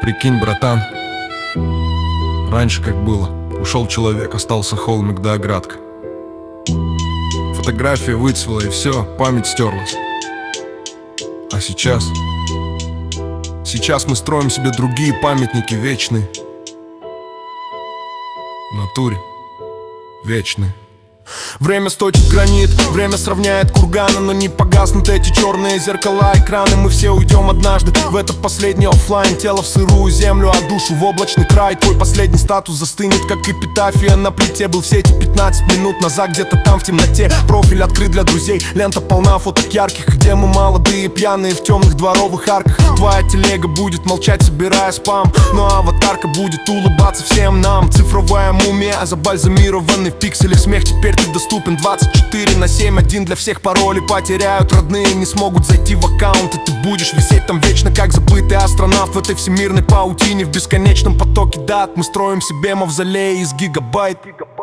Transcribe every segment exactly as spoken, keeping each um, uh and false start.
Прикинь, братан, раньше как было. Ушел человек, остался холмик да оградка. Фотография выцвела и все, память стерлась. А сейчас? Сейчас мы строим себе другие памятники вечные. В натуре вечные. Время сточит гранит, время сравняет курганы, но не погаснут эти черные зеркала, экраны. Мы все уйдем однажды в этот последний оффлайн. Тело в сырую землю, а душу в облачный край. Твой последний статус застынет, как эпитафия на плите. Был в сети пятнадцать минут назад, где-то там в темноте. Профиль открыт для друзей, лента полна фоток ярких, где мы молодые, пьяные в темных дворовых арках. Твоя телега будет молчать, собирая спам, но аватарка будет улыбаться всем нам. Цифровая мумия, забальзамированный в пикселях смех. Теперь ты доступен двадцать четыре на семь. Один для всех пароли потеряют родные, не смогут зайти в аккаунт. И ты будешь висеть там вечно, как забытый астронавт в этой всемирной паутине. В бесконечном потоке дат мы строим себе мавзолей из гигабайт.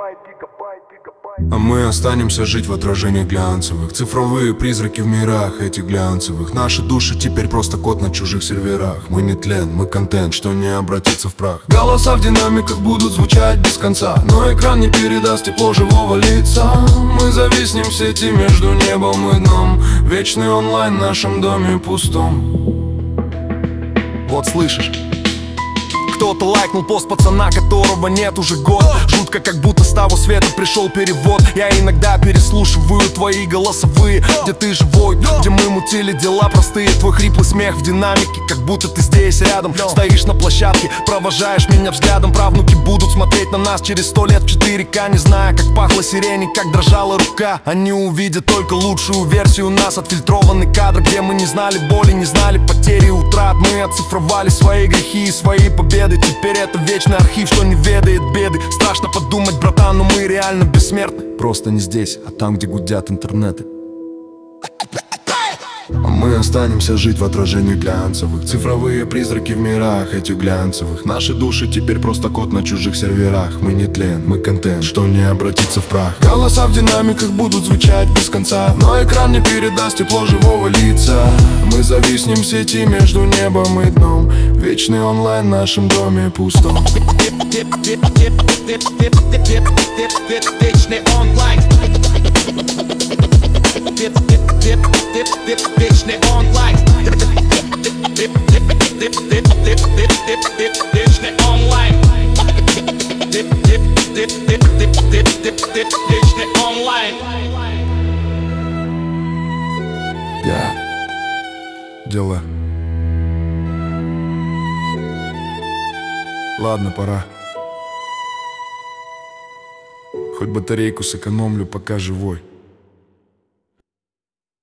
А мы останемся жить в отражениях глянцевых. Цифровые призраки в мирах этих глянцевых. Наши души теперь просто код на чужих серверах. Мы не тлен, мы контент, что не обратится в прах. Голоса в динамиках будут звучать без конца, но экран не передаст тепло живого лица. Мы зависнем в сети между небом и дном. Вечный онлайн в нашем доме пустом. Вот слышишь? Кто-то лайкнул пост пацана, которого нет уже год. Жутко, как будто с того света пришел перевод. Я иногда переслушиваю твои голосовые, где ты живой, где мы мутили дела простые. Твой хриплый смех в динамике, как будто ты здесь рядом. Стоишь на площадке, провожаешь меня взглядом. Правнуки будут смотреть на нас через сто лет в четыре ка, не зная, как пахла сирень и как дрожала рука. Они увидят только лучшую версию нас, отфильтрованный кадр, где мы не знали боли, не знали потери, утрат. Мы оцифровали свои грехи и свои победы. Теперь это вечный архив, что не ведает беды. Страшно подумать, братан, но мы реально бессмертны. Просто не здесь, а там, где гудят интернеты. А мы останемся жить в отражении глянцевых. Цифровые призраки в мирах этих глянцевых. Наши души теперь просто код на чужих серверах. Мы не тлен, мы контент, что не обратится в прах. Голоса в динамиках будут звучать без конца, но экран не передаст тепло живого лица. Мы зависнем в сети между небом и дном. Вечный онлайн в нашем доме пустом. Вечный онлайн. Вечный онлайн. Вечный онлайн. Вечный онлайн. Я дела. Ладно, пора. Хоть батарейку сэкономлю, пока живой.